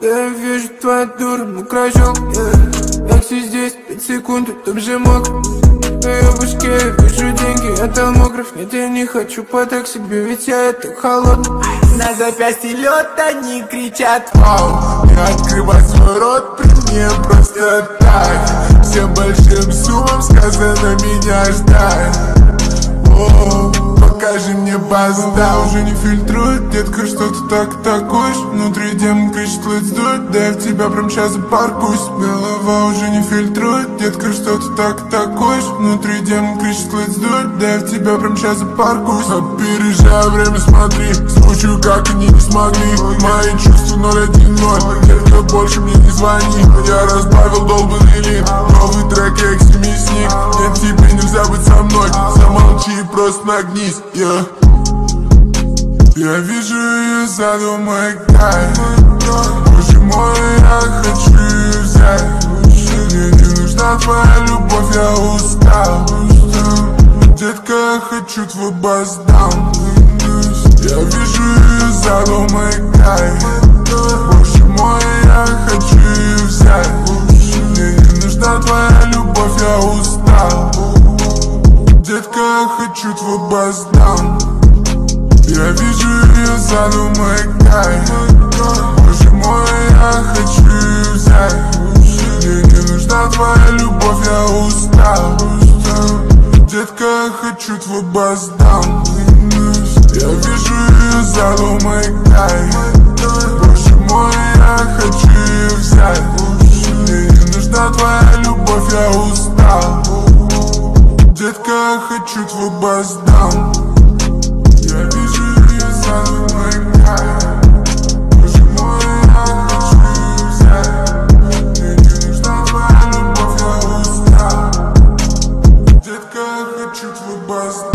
Я вижу твою дуру, мокрый ожог. Экси здесь, 5 секунд, и там же мокрый. В ее башке я вижу деньги, я талмограф. Нет, я не хочу подать к себе, ведь я так холодный. На запястье лед, они кричат: вау, не открывай свой рот при мне просто так. Всем большим суммам сказано меня ждать. О, покажи мне базу, да, уже не фильтрует. Детка, что ты так такуешь? Внутри демон кричит, let's do it. Да я в тебя прям сейчас запаркуюсь. Голова уже не фильтрует. Детка, что ты так такуешь? Внутри демон кричит, let's do it. Да я в тебя прям сейчас запаркуюсь. Опережая время, смотри, звучу, как они не смогли. Мои чувства 010. Детка, больше мне не звони. Я разбавил долбанный лин. Новый трек, экси мясник. Нет, тебе нельзя быть со мной. Замолчи и просто нагнись, yeah. Я вижу ее задумай кайф. Боже мой, я хочу ее взять. Мне не нужна твоя любовь, я устал. Детка, я хочу твой бас-даун. Я вижу ее задумай кайф. Боже мой, я хочу ее взять. Мне не нужна твоя любовь, я устал. Детка, я хочу твой бас-даун. Я вижу ее задумай кайф. Боже мой, я хочу ее взять. Мне не нужна твоя любовь, я устал. Детка, я хочу твой бас-даун. Я вижу ее задумай кайф. Боже мой, я хочу ее взять. Мне не нужна твоя любовь, я устал. Детка, я хочу твой бас-даун. Я вижу ее задумай кайф. Боже мой, я хочу ее взять. Мне не нужна твоя любовь, я устал. Детка, я хочу твой бас-даун.